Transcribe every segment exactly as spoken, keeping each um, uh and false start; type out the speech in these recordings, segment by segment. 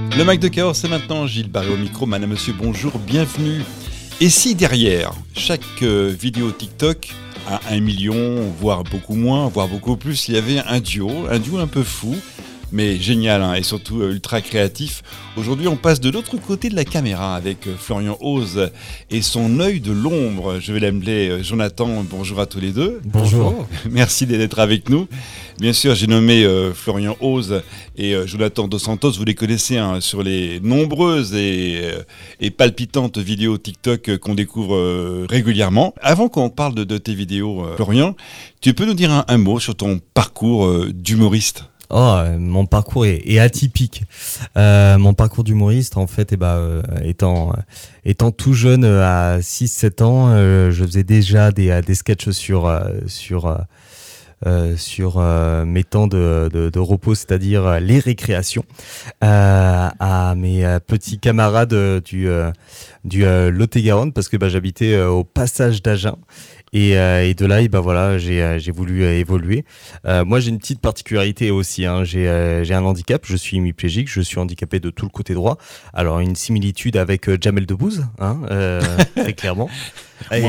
Le Mac de Cahors, c'est maintenant. Gilles Barré au micro. Madame, monsieur, bonjour, bienvenue. Et si derrière chaque euh, vidéo TikTok à un million, voire beaucoup moins, voire beaucoup plus, il y avait un duo, un duo un peu fou, mais génial hein, et surtout euh, ultra créatif. Aujourd'hui, on passe de l'autre côté de la caméra avec euh, Florian Ose et son œil de l'ombre. Je vais l'appeler euh, Jonathan. Bonjour à tous les deux. Bonjour. Merci d'être avec nous. Bien sûr, j'ai nommé euh, Florian Ose et euh, Jonathan Dos Santos. Vous les connaissez hein, sur les nombreuses et, euh, et palpitantes vidéos TikTok euh, qu'on découvre euh, régulièrement. Avant qu'on parle de, de tes vidéos, euh, Florian, tu peux nous dire un, un mot sur ton parcours euh, d'humoriste ? Oh, euh, mon parcours est, est atypique. Euh, mon parcours d'humoriste, en fait, eh ben, euh, étant, euh, étant tout jeune, euh, à six sept ans, euh, je faisais déjà des, des sketchs sur, euh, sur, euh, euh, sur euh, mes temps de, de, de repos, c'est-à-dire les récréations, euh, à mes euh, petits camarades du, euh, du euh, Lot-et-Garonne, parce que bah, j'habitais euh, au passage d'Agen. Et, euh, et de là, et ben voilà, j'ai, euh, j'ai voulu euh, évoluer. Euh, moi, j'ai une petite particularité aussi. Hein. J'ai, euh, j'ai un handicap. Je suis hémiplégique. Je suis handicapé de tout le côté droit. Alors, une similitude avec euh, Jamel Debbouze, hein, euh, très clairement. Et,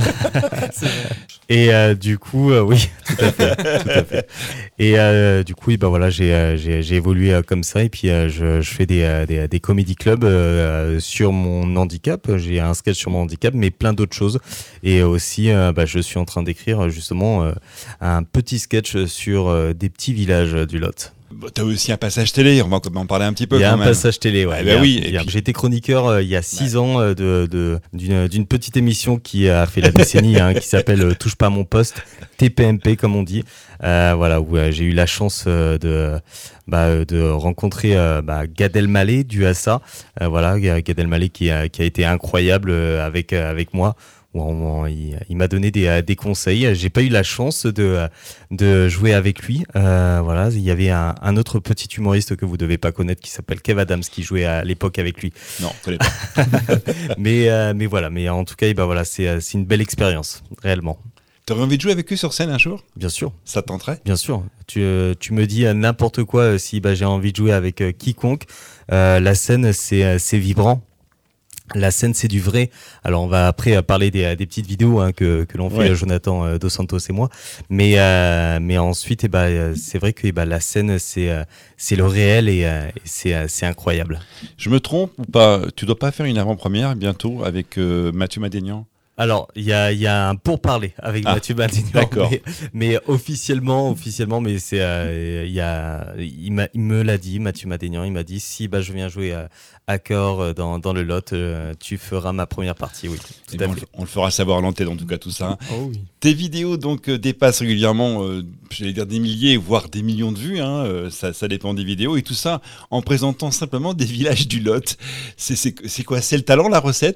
et euh, du coup, euh, oui, tout à fait, tout à fait. Et euh, du coup, ben voilà, j'ai, euh, j'ai, j'ai évolué euh, comme ça. Et puis, euh, je, je fais des, euh, des, des comedy clubs euh, sur mon handicap. J'ai un sketch sur mon handicap, mais plein d'autres choses. Et aussi, euh, bah, je suis en train d'écrire justement euh, un petit sketch sur euh, des petits villages du Lot. Bon, t'as aussi un passage télé, on va en parler un petit peu. Il y a quand un même. passage télé, ouais. Eh ben oui. Puis... Puis... J'ai été chroniqueur euh, il y a six ouais. ans euh, de, de, d'une, d'une petite émission qui a fait la décennie, hein, qui s'appelle euh, Touche pas à mon poste, T P M P comme on dit. Euh, voilà, où euh, j'ai eu la chance euh, de, bah, de rencontrer euh, bah, Gad Elmaleh dû à ça. Euh, voilà, Gad Elmaleh qui a, qui a été incroyable euh, avec, euh, avec moi. Bon, il, il m'a donné des, des conseils. J'ai pas eu la chance de, de jouer avec lui. Euh, voilà, il y avait un, un autre petit humoriste que vous devez pas connaître qui s'appelle Kev Adams qui jouait à l'époque avec lui. Non, je connais pas. mais, euh, mais voilà, mais en tout cas, bah voilà, c'est, c'est une belle expérience, réellement. T'aurais envie de jouer avec eux sur scène un jour ? Bien sûr. Ça te tenterait ? Bien sûr. Tu, euh, tu me dis n'importe quoi euh, si bah, j'ai envie de jouer avec euh, quiconque. Euh, la scène, c'est, c'est vibrant. La scène, c'est du vrai. Alors, on va après parler des, des petites vidéos hein, que, que l'on fait, ouais. Jonathan euh, Dos Santos et moi. Mais, euh, mais ensuite, eh ben, c'est vrai que eh ben, la scène, c'est, c'est le réel et, et c'est, c'est incroyable. Je me trompe ou pas ? Tu dois pas faire une avant-première bientôt avec euh, Mathieu Madénian ? Alors, il y a, y a un pourparler avec ah, Mathieu Madénian, d'accord. Mais, mais officiellement, officiellement, mais c'est, euh, y a, il, m'a, il me l'a dit, Mathieu Madénian, il m'a dit si bah je viens jouer à, à Cahors dans, dans le Lot, euh, tu feras ma première partie, oui. Tout à bon, fait. On le fera savoir à l'antenne, en tout cas tout ça. Hein. Oh oui. Tes vidéos donc euh, dépassent régulièrement, euh, j'allais dire des milliers, voire des millions de vues. Hein, euh, ça, ça dépend des vidéos et tout ça en présentant simplement des villages du Lot. C'est, c'est, c'est quoi ? C'est le talent, la recette ?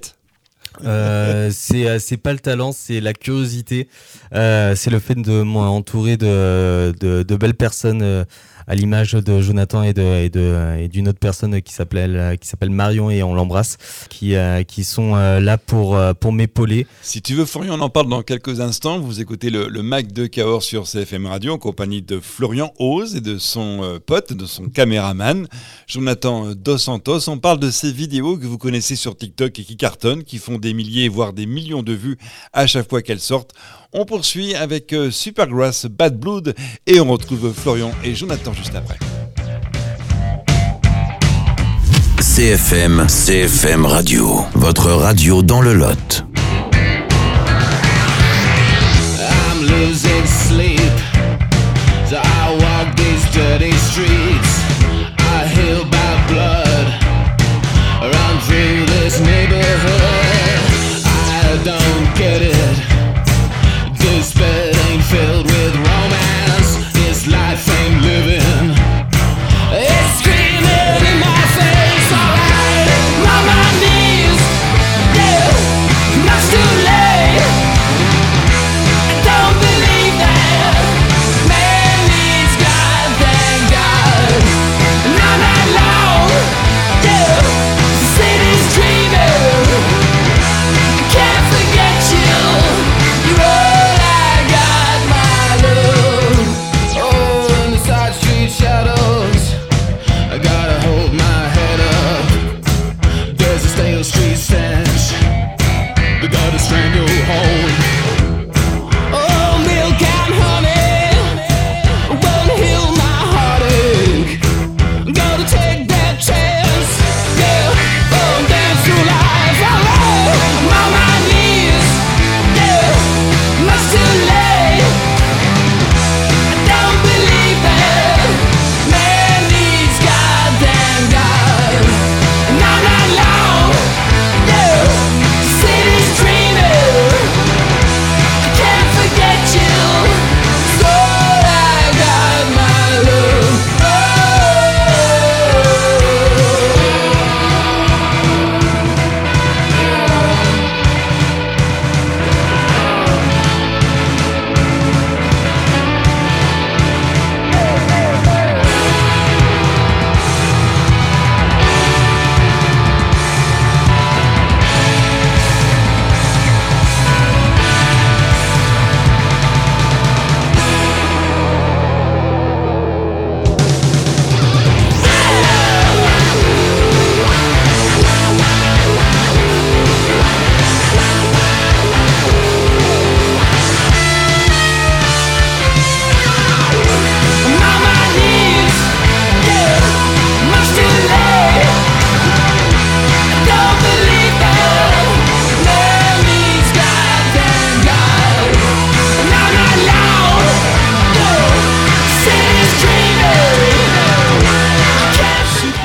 Euh, c'est c'est pas le talent, c'est la curiosité. Euh, c'est le fait de m'entourer de de, de belles personnes. Euh, à l'image de Jonathan et de et de et d'une autre personne qui s'appelle qui s'appelle Marion et on l'embrasse, qui euh, qui sont euh, là pour euh, pour m'épauler. Si tu veux, Florian, on en parle dans quelques instants. Vous écoutez le, le Mac de Cahors sur C F M Radio en compagnie de Florian Ose et de son euh, pote, de son caméraman Jonathan Dos Santos. On parle de ces vidéos que vous connaissez sur TikTok et qui cartonnent, qui font des milliers voire des millions de vues à chaque fois qu'elles sortent. On poursuit avec euh, Supergrass, Bad Blood et on retrouve Florian et Jonathan juste après. C F M, C F M Radio, votre radio dans le Lot. I'm losing sleep, so I walk these dirty streets. I heal by blood, run through this neighborhood. I don't get it. This bed ain't filled with romance. This life ain't living. It's screaming in my face. Alright, on my knees. Yeah, much too late. I don't believe that man needs God. Thank God.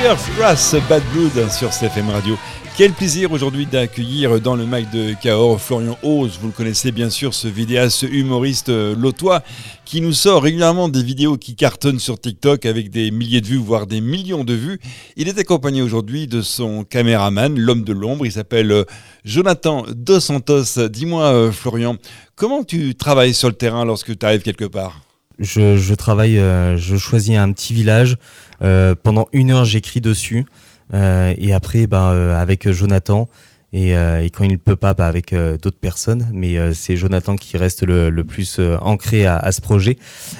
Kirk Brass, Bad Blood sur C F M Radio. Quel plaisir aujourd'hui d'accueillir dans le mic de Cahors Florian Hauze. Vous le connaissez bien sûr, ce vidéaste humoriste lotois qui nous sort régulièrement des vidéos qui cartonnent sur TikTok avec des milliers de vues, voire des millions de vues. Il est accompagné aujourd'hui de son caméraman, l'homme de l'ombre. Il s'appelle Jonathan Dos Santos. Dis-moi, Florian, comment tu travailles sur le terrain lorsque tu arrives quelque part ? Je, je travaille, euh, je choisis un petit village. Euh, pendant une heure, j'écris dessus. Euh, et après, bah, euh, avec Jonathan, et, euh, et quand il ne peut pas, bah, avec euh, d'autres personnes. Mais euh, c'est Jonathan qui reste le, le plus euh, ancré à, à ce projet.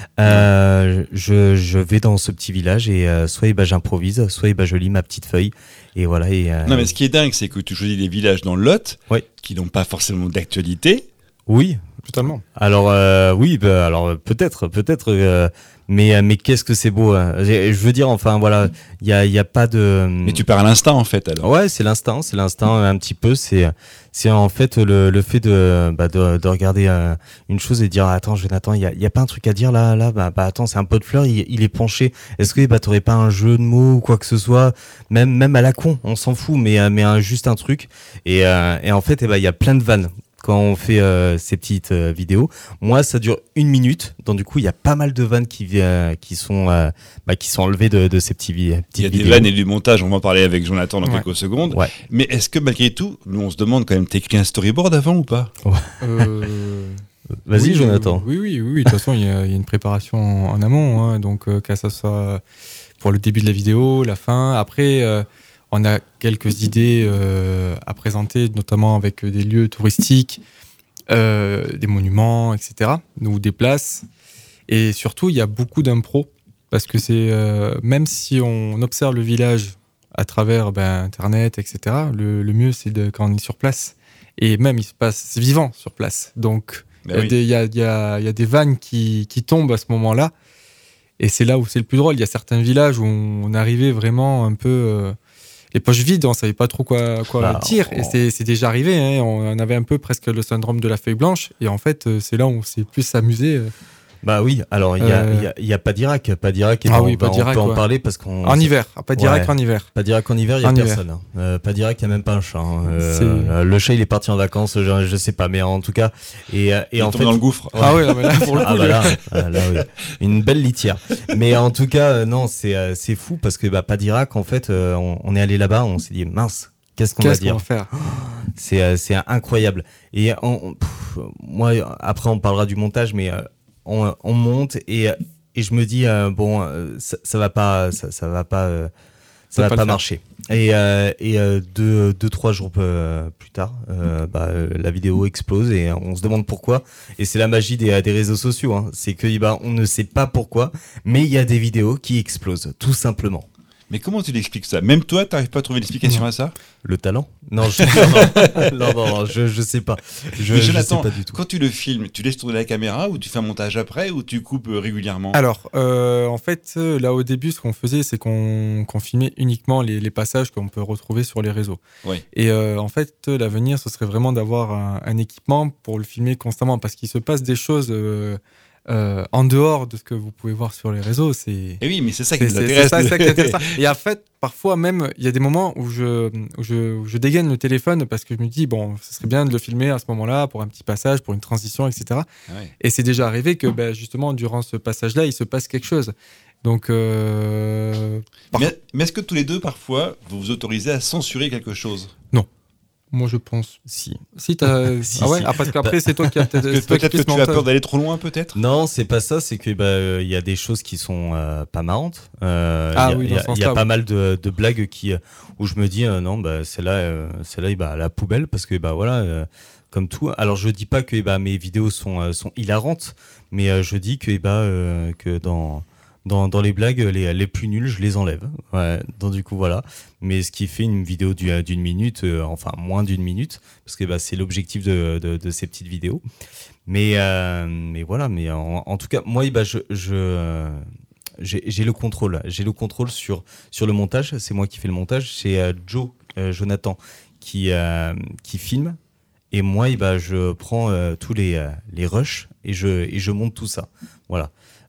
Euh, je, je vais dans ce petit village et euh, soit bah, j'improvise, soit bah, je lis ma petite feuille. Et voilà. Et, euh, non, mais ce qui est dingue, c'est que tu choisis des villages dans le Lot oui. qui n'ont pas forcément d'actualité. Oui, totalement. Alors euh, oui, bah, alors peut-être, peut-être, euh, mais mais qu'est-ce que c'est beau. Hein. Je veux dire, enfin voilà, il y a il y a pas de. Mais tu pars à l'instinct en fait alors. Ouais, c'est l'instinct, c'est l'instinct un petit peu. C'est c'est en fait le le fait de bah de, de regarder euh, une chose et de dire attends Jonathan, il y a il y a pas un truc à dire là là bah, bah attends c'est un pot de fleurs, il, il est penché. Est-ce que bah t'aurais pas un jeu de mots ou quoi que ce soit, même même à la con, on s'en fout, mais mais un, juste un truc. Et euh, et en fait et bah il y a plein de vannes. Quand on fait euh, ces petites euh, vidéos, moi ça dure une minute, donc du coup il y a pas mal de vannes qui euh, qui sont euh, bah, qui sont enlevées de, de ces petits vi- petites vidéos. Il y a des vannes et du montage, on va en parler avec Jonathan dans ouais. quelques secondes. Ouais. Mais est-ce que malgré tout, nous on se demande quand même, t'écris un storyboard avant ou pas ? euh... Vas-y oui, Jonathan. Oui oui oui, de toute façon il y, y a une préparation en, en amont, hein, donc euh, que ça soit pour le début de la vidéo, la fin, après. Euh, On a quelques idées euh, à présenter, notamment avec des lieux touristiques, euh, des monuments, et cetera, ou des places. Et surtout, il y a beaucoup d'impro, parce que c'est euh, même si on observe le village à travers ben, Internet, et cetera, le, le mieux, c'est de, quand on est sur place. Et même, il se passe, c'est vivant sur place. Donc, il ben oui. y, y, y, a, y a des vannes qui, qui tombent à ce moment-là. Et c'est là où c'est le plus drôle. Il y a certains villages où on, on arrivait vraiment un peu... Euh, les poches vides, on savait pas trop quoi, quoi bah, dire. On... Et c'est, c'est déjà arrivé. Hein. On avait un peu presque le syndrome de la feuille blanche. Et en fait, c'est là où on s'est plus amusé. Bah oui, alors il y a, euh... y, a, y a pas d'Irak. Pas d'Irak, et ah on, oui, pas on d'Irak, peut en ouais. parler parce qu'on. En hiver, pas d'Irak ouais. en hiver. Pas d'Irak en hiver, il y a en personne. Hein. Euh, pas d'Irak, il y a même pas un chat. Hein. Euh, le chat, il est parti en vacances, je, je sais pas, mais en tout cas. Et, et il en tombe fait. dans le gouffre. Ouais. Ah oui, mais là, pour le coup. Ah bah là, là, oui. Une belle litière. Mais en tout cas, non, c'est, c'est fou parce que bah, pas d'Irak, en fait, euh, on, on est allé là-bas, on s'est dit mince. Qu'est-ce qu'on Qu'est-ce va dire qu'on va faire c'est, euh, c'est incroyable. Et on, pff, moi, après, on parlera du montage, mais euh, on, on monte et, et je me dis euh, bon, euh, ça, ça va pas, ça, ça va pas, euh, ça, ça va pas, pas marcher. Et, euh, et euh, deux, deux, trois jours euh, plus tard, euh, bah, euh, la vidéo explose et on se demande pourquoi. Et c'est la magie des, des réseaux sociaux. Hein. C'est que bah, on ne sait pas pourquoi, mais il y a des vidéos qui explosent, tout simplement. Mais comment tu l'expliques ça ? Même toi, tu n'arrives pas à trouver l'explication non. à ça ? Le talent ? Non, je, non, non, non, non, je, je sais pas. Je, Mais je Jonathan, sais pas du tout. Quand tu le filmes, tu laisses tourner la caméra ou tu fais un montage après ou tu coupes régulièrement ? Alors, euh, en fait, là au début, ce qu'on faisait, c'est qu'on, qu'on filmait uniquement les, les passages qu'on peut retrouver sur les réseaux. Oui. Et euh, en fait, l'avenir, ce serait vraiment d'avoir un, un équipement pour le filmer constamment parce qu'il se passe des choses... Euh, Euh, en dehors de ce que vous pouvez voir sur les réseaux, c'est. Et oui, mais c'est ça qui c'est, nous intéresse. C'est ça, ça qui intéresse. Et en fait, parfois même, il y a des moments où je, où je, où je dégaine le téléphone parce que je me dis bon, ce serait bien de le filmer à ce moment-là pour un petit passage, pour une transition, et cetera. Ouais. Et c'est déjà arrivé que, ben, justement, durant ce passage-là, il se passe quelque chose. Donc. Euh... Par... Mais, mais est-ce que tous les deux, parfois, vous vous autorisez à censurer quelque chose ? Non. Moi, je pense. Si. Si, t'as... si, ah ouais si. Ah, parce qu'après, c'est toi qui as peut-être. Peut-être, peut-être que tu as peur d'aller trop loin, peut-être ? Non, c'est pas ça. C'est que bah, euh, y a des choses qui sont euh, pas marrantes. Euh, ah y a, oui, y a, dans y a là, pas oui. mal de, de blagues qui, où je me dis euh, non, bah, celle-là, euh, celle-là, bah, à la poubelle parce que bah voilà, euh, comme tout. Alors, je dis pas que bah, mes vidéos sont euh, sont hilarantes, mais euh, je dis que bah euh, que dans Dans, dans les blagues les, les plus nulles, je les enlève. Ouais, donc du coup voilà. Mais ce qui fait une vidéo du, d'une minute, euh, enfin moins d'une minute, parce que bah, c'est l'objectif de, de, de ces petites vidéos. Mais euh, mais voilà. Mais en, en tout cas, moi, bah, je, je euh, j'ai, j'ai le contrôle. J'ai le contrôle sur sur le montage. C'est moi qui fais le montage. C'est euh, Joe, euh, Jonathan, qui euh, qui filme. Et moi, bah, je prends euh, tous les euh, les rushs et je et je monte tout ça. Voilà.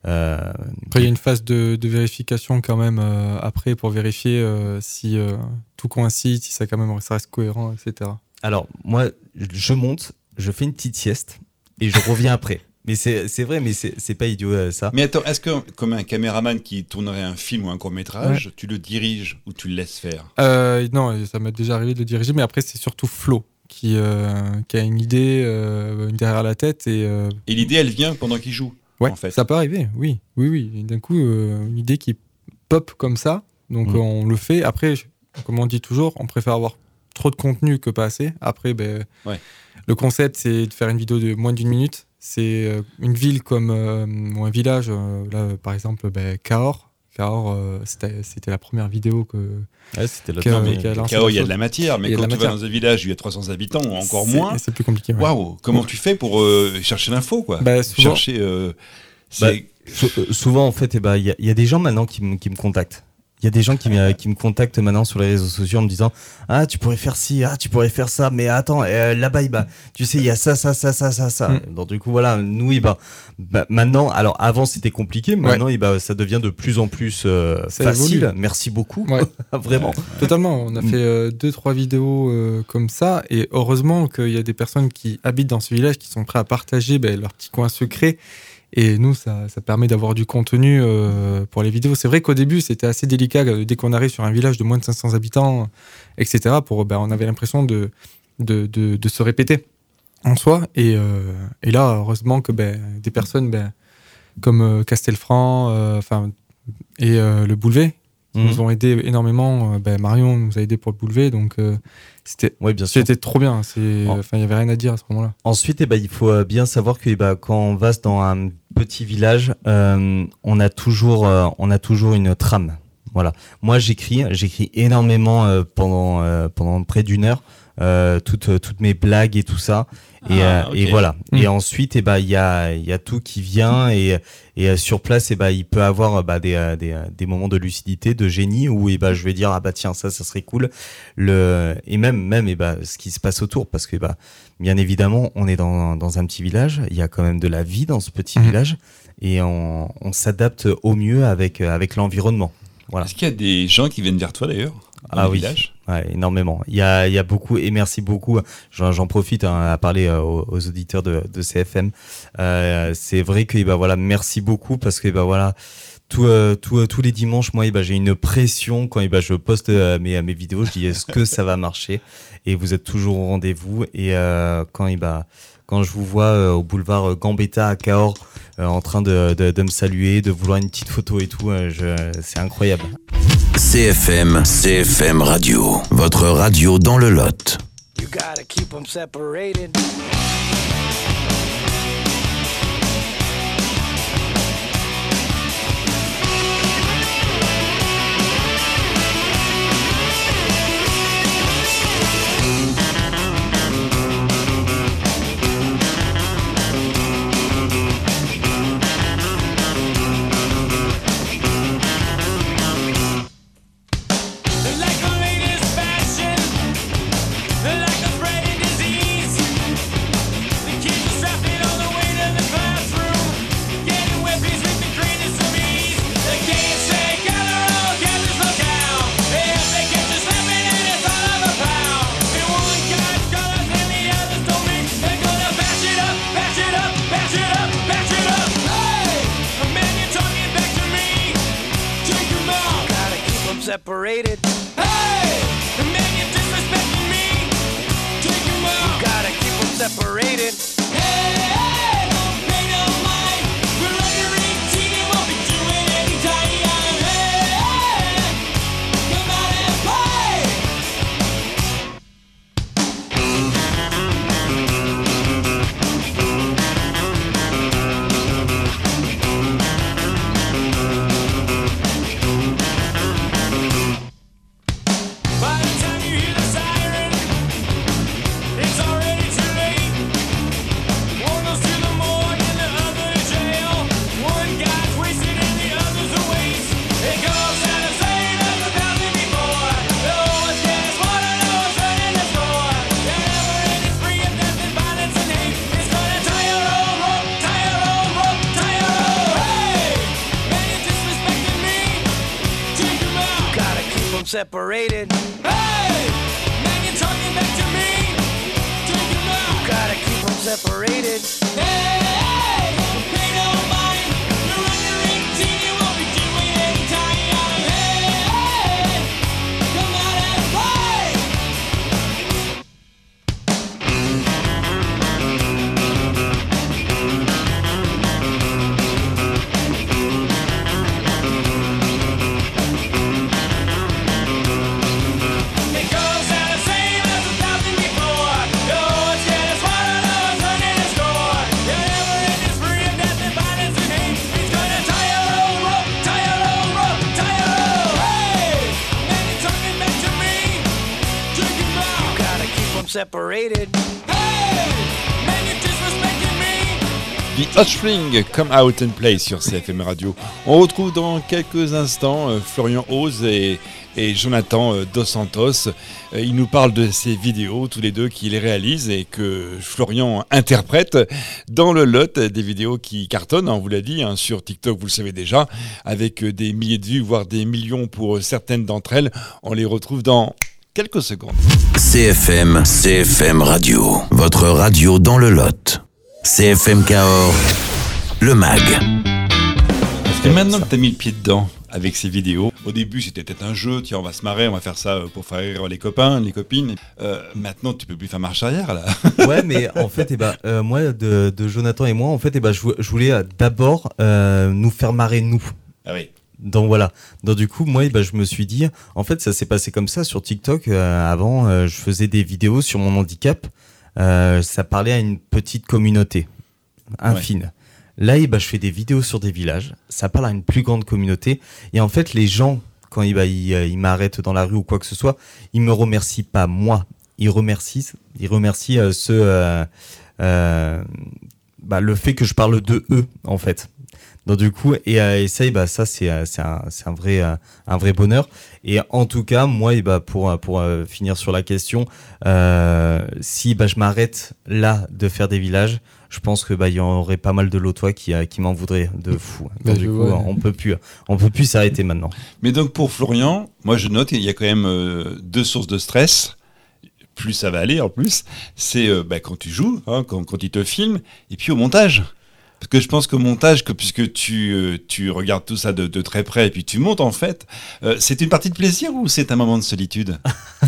Euh, Après, il y a une phase de, de vérification quand même euh, après pour vérifier euh, si euh, tout coïncide, si ça quand même ça reste cohérent, et cetera. Alors, moi, je monte, je fais une petite sieste et je reviens après. Mais c'est, c'est vrai, mais c'est, c'est pas idiot euh, ça. Mais attends, est-ce que, comme un caméraman qui tournerait un film ou un court-métrage, ouais. tu le diriges ou tu le laisses faire ? euh, Non, ça m'est déjà arrivé de le diriger, mais après, c'est surtout Flo qui, euh, qui a une idée euh, derrière la tête. Et, euh... et l'idée, elle vient pendant qu'il joue ? Ouais, en fait. Ça peut arriver, oui. Oui, oui. Et d'un coup, euh, une idée qui pop comme ça, donc mmh. on le fait. Après, comme on dit toujours, on préfère avoir trop de contenu que pas assez. Après, ben, ouais. le concept, c'est de faire une vidéo de moins d'une minute. C'est euh, une ville comme euh, ou un village, euh, là, par exemple, ben, Cahors. Cahors, euh, c'était, c'était la première vidéo que. Ouais, c'était le temps. Cahors, il y a de la matière, mais quand tu matière. vas dans un village où il y a trois cents habitants, ou encore c'est, moins. C'est plus compliqué. Waouh ouais. Comment ouais. tu fais pour euh, chercher l'info, quoi bah, souvent, Chercher. Euh, bah, sou- souvent, en fait, il eh bah, y, y a des gens maintenant qui, m- qui me contactent. Il y a des gens qui me, qui me contactent maintenant sur les réseaux sociaux en me disant ah tu pourrais faire ci, ah tu pourrais faire ça, mais attends euh, là-bas il bah, tu sais il y a ça ça ça ça ça ça. Mm. Donc du coup voilà nous il bah, bah maintenant alors avant c'était compliqué, maintenant ouais. il bah ça devient de plus en plus euh, facile. Évolue. Merci beaucoup ouais. vraiment. Euh, totalement. On a fait euh, deux trois vidéos euh, comme ça et heureusement qu'il y a des personnes qui habitent dans ce village qui sont prêts à partager bah, leur petit coin secret. Et nous, ça, ça permet d'avoir du contenu euh, pour les vidéos. C'est vrai qu'au début, c'était assez délicat dès qu'on arrive sur un village de moins de cinq cents habitants, et cetera. Pour, ben, on avait l'impression de, de, de, de se répéter en soi. Et, euh, et là, heureusement que ben, des personnes ben, comme euh, Castelfranc euh, et euh, le Boulevet mmh. nous ont aidé énormément. Ben, Marion nous a aidé pour le Boulevet. Donc, euh, C'était, ouais, bien sûr. C'était trop bien. Il oh. n'y avait rien à dire à ce moment-là. Ensuite, eh ben, il faut bien savoir que eh ben, quand on va dans un petit village, euh, on, a toujours, euh, on a toujours une trame. Voilà. Moi, j'écris, j'écris énormément euh, pendant, euh, pendant près d'une heure. Euh, toutes, toutes mes blagues et tout ça. Et, ah, euh, okay. et voilà. Mmh. Et ensuite, eh ben, il y a, y a tout qui vient et, et euh, sur place, eh ben, il peut avoir bah, des, euh, des, des moments de lucidité, de génie où eh ben, je vais dire ah bah tiens ça, ça serait cool. Le et même même eh ben, ce qui se passe autour parce que bah, bien évidemment, on est dans, dans un petit village. Il y a quand même de la vie dans ce petit mmh. village et on, on s'adapte au mieux avec avec l'environnement. Voilà. Est-ce qu'il y a des gens qui viennent vers toi d'ailleurs? Ah oui, village ouais, énormément. Il y a, il y a beaucoup, et merci beaucoup. J'en, j'en profite hein, à parler euh, aux, aux auditeurs de, de C F M. Euh, c'est vrai que bah voilà, merci beaucoup parce que bah voilà, tout, euh, tout, euh, tous les dimanches, moi, bah, j'ai une pression quand bah, je poste euh, mes, mes vidéos. Je dis est-ce que ça va marcher? Et vous êtes toujours au rendez-vous. Et euh, quand bah, quand je vous vois euh, au boulevard Gambetta à Cahors, euh, en train de, de, de me saluer, de vouloir une petite photo et tout, euh, je, c'est incroyable. C F M, C F M Radio, votre radio dans le Lot. You gotta keep them separated. Separated. Hey, the man you're disrespecting me. Take him out. You gotta keep them separated. Hey, hey, don't pay no mind. We're under eighteen and won't be doing any time. Hey, hey, come out and play. By the time you hear the siren, it's already too late. separated. Hey, man, you're talking back to me. Take him out. You gotta keep them separated. Hey, hey, pay no mind. You're under eighteen, you won't be doing any time. Hey, hey, come out and play. It goes out the same as a thousand before. Oh, it's getting smarter, though it's running a score. You're never in this free of death and violence and hate. He's gonna tie your old rope, tie your old rope, tie your old. Hey, man, you're talking back to me. Check him out. You gotta keep them separated. Hey, man, you're disrespecting me. The Offspring, Come Out and Play sur C F M Radio. On retrouve dans quelques instants euh, Florian Hoz et, et Jonathan euh, Dos Santos. Euh, ils nous parlent de ces vidéos, tous les deux, qu'ils réalisent et que Florian interprète dans le lot, des vidéos qui cartonnent, hein, on vous l'a dit, hein, sur TikTok, vous le savez déjà, avec euh, des milliers de vues, voire des millions pour euh, certaines d'entre elles. On les retrouve dans quelques secondes. C F M, C F M Radio, votre radio dans le Lot. C F M Cahors, le mag. Et maintenant que tu as mis le pied dedans avec ces vidéos, au début c'était peut-être un jeu, tiens on va se marrer, on va faire ça pour faire rire les copains, les copines. Euh, maintenant tu peux plus faire marche arrière là. Ouais, mais en fait, eh ben, euh, moi, de, de Jonathan et moi, en fait, eh ben, je, vou- je voulais euh, d'abord euh, nous faire marrer nous. Ah oui. Donc voilà. Donc du coup, moi, eh ben, je me suis dit, en fait, ça s'est passé comme ça sur TikTok. Euh, avant, euh, je faisais des vidéos sur mon handicap. Euh, ça parlait à une petite communauté infime. Là, eh ben, je fais des vidéos sur des villages. Ça parle à une plus grande communauté. Et en fait, les gens, quand ils, bah, ils, euh, ils m'arrêtent dans la rue ou quoi que ce soit, ils me remercient pas moi. Ils remercient, ils remercient euh, ceux, euh, euh, bah, le fait que je parle de eux, en fait. Donc du coup, et, euh, et ça, et bah, ça c'est, euh, c'est, un, c'est un vrai, euh, un vrai bonheur. Et en tout cas, moi, et bah, pour, pour euh, finir sur la question, euh, si bah, je m'arrête là de faire des villages, je pense que bah, il y en aurait pas mal de lotois qui, euh, qui m'en voudraient de fou. Donc Bah, du je coup, vois. on peut plus, on peut plus s'arrêter maintenant. Mais donc pour Florian, moi je note qu'il y a quand même euh, deux sources de stress. Plus ça va aller en plus, c'est euh, bah, quand tu joues, hein, quand, quand il te filme, et puis au montage. Parce que je pense qu'au montage, que, puisque tu, euh, tu regardes tout ça de, de très près et puis tu montes en fait, euh, c'est une partie de plaisir ou c'est un moment de solitude?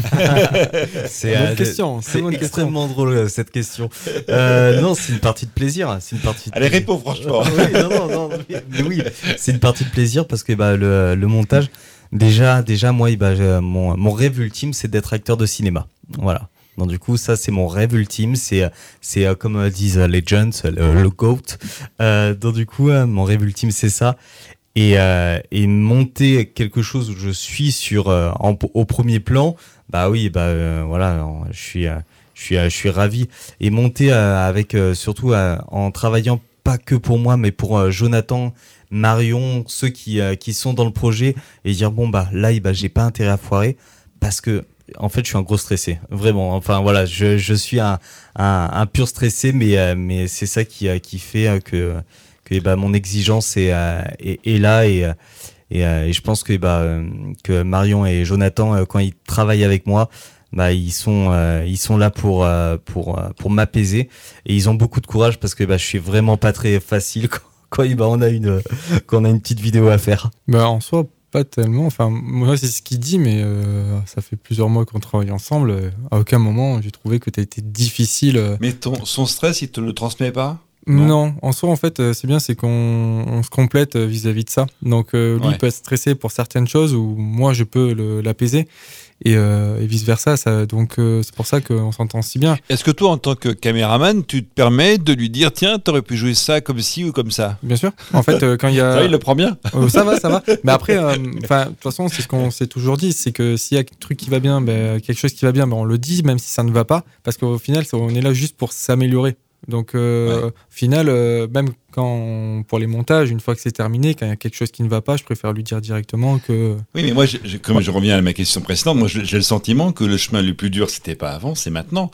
C'est Bonne question, c'est très bonne extrêmement drôle euh, cette question. Euh, non, c'est une partie de plaisir. C'est une partie. De Allez, plaisir. réponds franchement. Oui, non, non, non, mais, mais oui, c'est une partie de plaisir parce que bah, le, le montage, déjà, déjà moi, bah, j'ai- mon, mon rêve ultime, c'est d'être acteur de cinéma. Voilà. Donc du coup, ça, c'est mon rêve ultime. C'est, c'est euh, comme euh, disent les gens, le, le GOAT. Euh, donc du coup, euh, mon rêve ultime, c'est ça. Et, euh, et monter quelque chose où je suis sur euh, en- au premier plan, bah oui, bah euh, voilà, je suis, euh, je suis, euh, je suis ravi. Et monter euh, avec euh, surtout euh, en travaillant pas que pour moi, mais pour euh, Jonathan, Marion, ceux qui euh, qui sont dans le projet, et dire bon bah là, bah j'ai pas intérêt à foirer parce que en fait, je suis un gros stressé, vraiment. Enfin voilà, je, je suis un, un, un pur stressé, mais euh, mais c'est ça qui euh, qui fait euh, que que bah, mon exigence est, euh, est est là et euh, et, euh, et je pense que bah euh, que Marion et Jonathan euh, quand ils travaillent avec moi, bah ils sont euh, ils sont là pour euh, pour euh, pour m'apaiser et ils ont beaucoup de courage parce que bah je suis vraiment pas très facile quand, quand bah, on a une quand on a une petite vidéo à faire. Bah, en soi, pas tellement. Enfin, moi, c'est ce qu'il dit, mais euh, ça fait plusieurs mois qu'on travaille ensemble. Euh, À aucun moment, j'ai trouvé que tu as été difficile. euh. Mais ton, son stress, il te le transmet pas? Non. Non. En soi, en fait, euh, c'est bien, c'est qu'on on se complète euh, vis-à-vis de ça. Donc, euh, lui Ouais. il peut être stressé pour certaines choses où moi, je peux le- l'apaiser. Et, euh, et vice-versa. Ça, donc, euh, c'est pour ça qu'on s'entend si bien. Est-ce que toi, en tant que caméraman, tu te permets de lui dire, tiens, t'aurais pu jouer ça comme ci ou comme ça? Bien sûr. En fait, euh, quand il y a... Ça, il le prend bien. Euh, ça va, ça va. Mais après, euh, enfin, de toute façon, c'est ce qu'on s'est toujours dit, c'est que s'il y a un truc qui va bien, ben, quelque chose qui va bien, ben, on le dit, même si ça ne va pas, parce qu'au final, ça- on est là juste pour s'améliorer. Donc, euh, Ouais. au final, euh, même quand pour les montages, une fois que c'est terminé, quand il y a quelque chose qui ne va pas, je préfère lui dire directement que. Oui, mais moi, je- je- comme je reviens à ma question précédente, moi, j'ai j'ai le sentiment que le chemin le plus dur, c'était pas avant, c'est maintenant.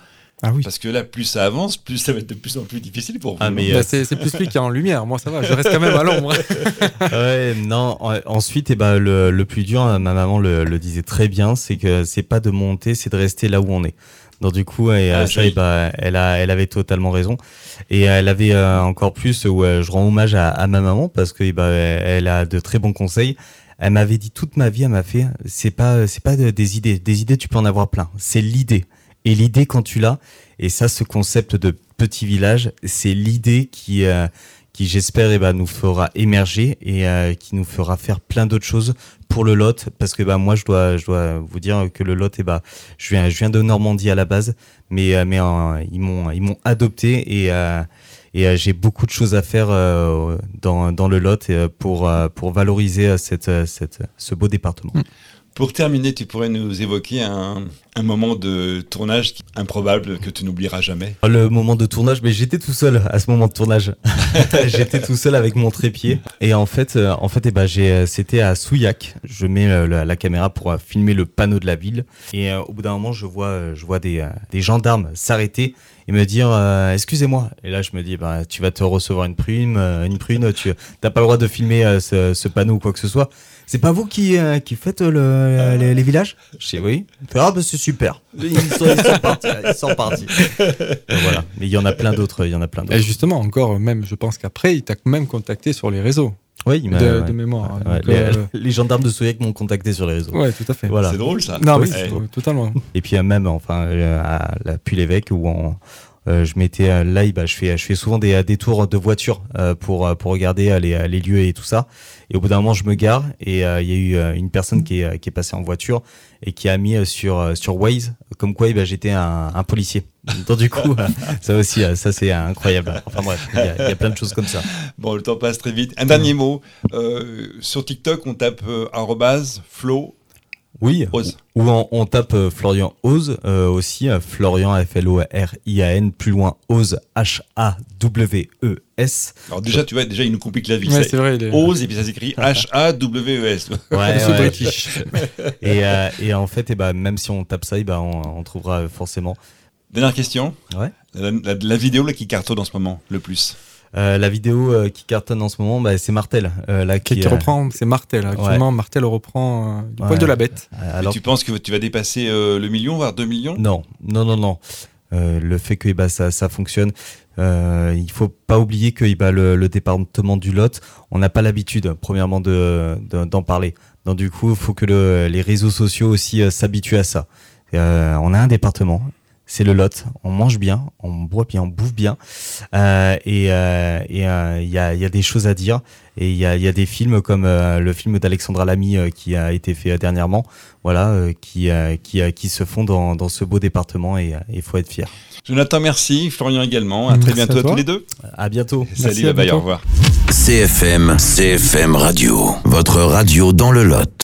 Ah oui. Parce que là, plus ça avance, plus ça va être de plus en plus difficile pour vous. Ah, mais, Bah, euh, c'est, c'est plus lui qui est en lumière. Moi, ça va. Je reste quand même à l'ombre. Ouais, non. en- Ensuite, eh ben, le, le plus dur, ma maman le, le disait très bien, c'est que c'est pas de monter, c'est de rester là où on est. Donc du coup, et, Ah, euh, ça ça, y eh est. ben, elle a, elle avait totalement raison. Et elle avait euh, encore plus où euh, je rends hommage à, à ma maman parce que eh ben, elle a de très bons conseils. Elle m'avait dit toute ma vie, elle m'a fait, c'est pas, c'est pas de- des idées. Des idées, tu peux en avoir plein. C'est l'idée. Et l'idée, quand tu l'as, et ça, ce concept de petit village, c'est l'idée qui, euh, qui j'espère, eh ben, nous fera émerger et euh, qui nous fera faire plein d'autres choses pour le Lot. Parce que bah, moi, je dois, je dois vous dire que le Lot, eh ben, je viens, je viens de Normandie à la base, mais, euh, mais euh, ils m'ont, ils m'ont adopté et, euh, et euh, j'ai beaucoup de choses à faire euh, dans, dans le Lot euh, pour, euh, pour valoriser euh, cette, euh, cette, ce beau département. Pour terminer, tu pourrais nous évoquer un, un moment de tournage qui- improbable que tu n'oublieras jamais. Le moment de tournage, mais j'étais tout seul à ce moment de tournage. J'étais tout seul avec mon trépied. Et en fait, euh, en fait, eh ben, j'ai, c'était à Souillac. Je mets euh, la, la caméra pour euh, filmer le panneau de la ville. Et euh, au bout d'un moment, je vois, euh, je vois des, euh, des gendarmes s'arrêter et me dire euh, excusez-moi. Et là, je me dis bah, tu vas te recevoir une prune, euh, une prune. Tu t'as pas le droit de filmer euh, ce, ce panneau ou quoi que ce soit. C'est pas vous qui, euh, qui faites le, les, les villages? Je dis oui. Il fait, ah bah c'est super. Ils sont, ils sont partis. Ils sont partis. Et voilà. Mais il y en a plein d'autres. Il y en a plein Et d'autres. justement, encore, même, je pense qu'après, il t'a même contacté sur les réseaux Oui, il de, m'a- ouais. de mémoire. Ouais, Donc, les, euh, les gendarmes de Souillac m'ont contacté sur les réseaux. ouais, tout à fait. Voilà. C'est drôle ça. Non, mais Oui, c'est- Ouais. euh, totalement. Et puis euh, même, enfin, euh, à la Puy-l'Évêque où on, euh, je m'étais euh, là, bah, je fais, je fais souvent des, des tours de voiture euh, pour euh, pour regarder euh, les, les lieux et tout ça. Et au bout d'un moment, je me gare et euh, il y a eu euh, une personne qui est qui est passée en voiture et qui a mis euh, sur euh, sur Waze comme quoi, eh ben, j'étais un, un policier. Donc du coup, euh, ça aussi, euh, ça c'est incroyable. Enfin bref, il y, a, il y a plein de choses comme ça. Bon, le temps passe très vite. Un dernier mot. Euh, sur TikTok, on tape euh, arrobase, Flo, Oui, Ose. ou on, on tape euh, Florian Ose euh, aussi, euh, Florian F L O R I A N, plus loin Ose H A W E S. Alors déjà, tu vois, déjà, il nous complique la vie. Ouais, C'est c'est vrai. Il est... Ose, et puis ça s'écrit H A W E S. Ouais, Monsieur ouais. British. Et, euh, et en fait, eh ben, même si on tape ça, eh ben, on, on trouvera forcément. Dernière question. Ouais. La, la- la vidéo là, qui cartonne en ce moment le plus. Euh, la vidéo euh, qui cartonne en ce moment, bah, c'est Martel. Euh, là, Qui, qui qui euh, reprend, c'est Martel. Actuellement, Martel reprend euh, du Ouais. poil de la bête. euh, Et alors, tu penses que tu vas dépasser euh, le million, voire deux millions? non, non, non, non. Euh, le fait que eh ben, ça, ça fonctionne, euh, il faut pas oublier que eh ben, le, le département du Lot, on n'a pas l'habitude, premièrement, de, de- d'en parler. Donc du coup, il faut que le, les réseaux sociaux aussi euh, s'habituent à ça. Euh, on a un département, c'est le Lot. On mange bien, on boit bien, on bouffe bien, euh, et euh, et, euh, il y a il y a des choses à dire. Et il y a il y a des films comme euh, le film d'Alexandra Lamy euh, qui a été fait euh, dernièrement, voilà, euh, qui euh, qui euh, qui se font dans dans ce beau département et il faut être fier. Jonathan, merci. Florian également. À très Merci bientôt à à, toi. tous les deux. À bientôt. Salut, à bye bye, bientôt. au revoir. C F M, C F M Radio, votre radio dans le Lot.